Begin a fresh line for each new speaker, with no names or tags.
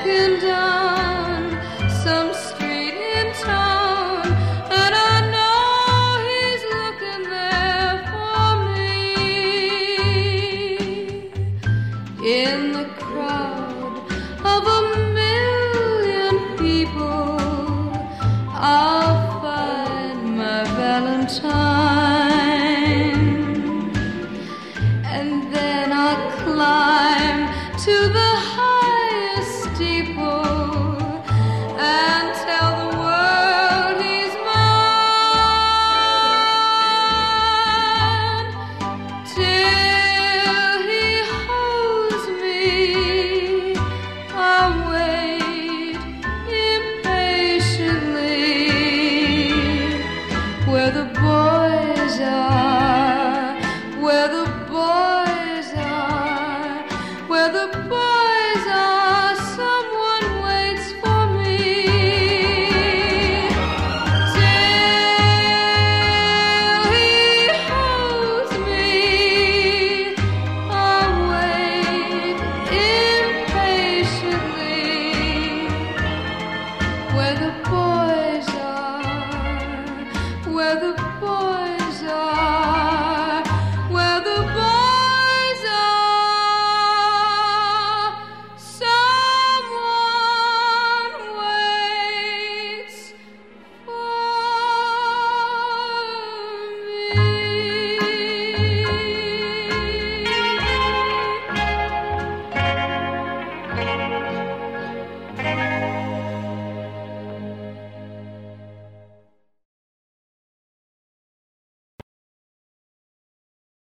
walking down some street in town, and I know he's looking there for me. In the crowd of a million people, I'll find my Valentine, and then I'll climb to the highest steeple and tell the world he's mine. Till he holds me, I'll wait impatiently where the boys are, where the boys are, where the boys